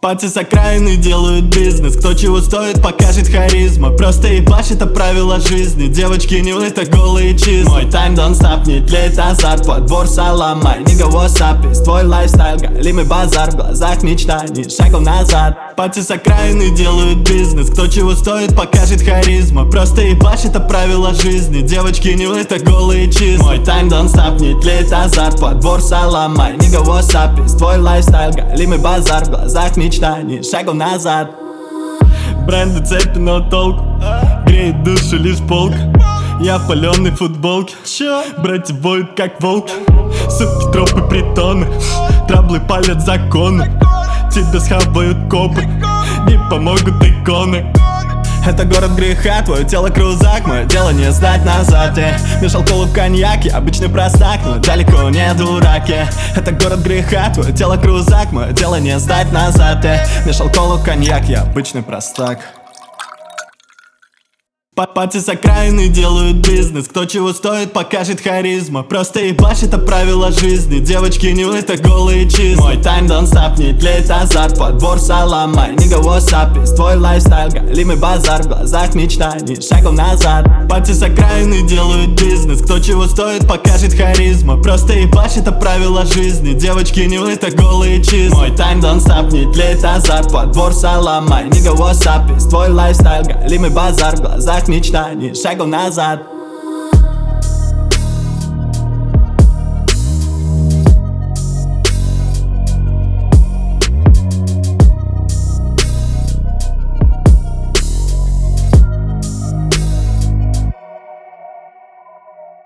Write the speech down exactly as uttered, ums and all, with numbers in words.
Пати с окраины делают бизнес. Кто чего стоит, покажет харизма. Просто ебашь, это правило жизни. Девочки не это голые числа. Мой тайм don't stop, не тлеет азарт. Подбор саламай, nigga what's up is твой лайфстайл, галимый базар. В глазах мечта, ни шагов назад. Пати с окраины делают бизнес. Кто чего стоит, покажет харизма. Просто ебашь, это правило жизни. Девочки не это голые числа. Мой тайм don't stop, не тлеет азарт. Подбор саламай, nigga what's up is твой лайфстайл, галимый базар. В глазах мечта, ни шагов назад. Бренды цепи, но толку. Греет душу лишь полка. Я в паленой футболке. Братья воют как волки. Суки, тропы, притоны. Траблы палят законы. Тебя схавают копы. Не помогут иконы. Это город греха, твое тело крузак. Мое дело не сдать назад, yeah. Мешал колу коньяк, я обычный простак, но далеко не дурак, yeah. Это город греха, твое тело крузак. Мое дело не сдать назад, yeah. Мешал колу коньяк, я обычный простак. Пати с окраины делают бизнес. Кто чего стоит, покажет харизма. Просто ебашь, это правило жизни. Девочки не это голые числа. Мой тайм don't stop, не тлеет азарт. Подбор саламай, nigga what's up is твой лайфстайл, галимый базар. В глазах мечта, ни шагов назад. Пати с окраины делают бизнес. Кто чего стоит, покажет харизма. Просто ебашь, это правило жизни. Девочки не это голые числа. Мой тайм don't stop, не тлеет азарт. Подбор саламай, nigga what's up is твой лайфстайл, галимый базар. В глазах мечта, ни шагов назад.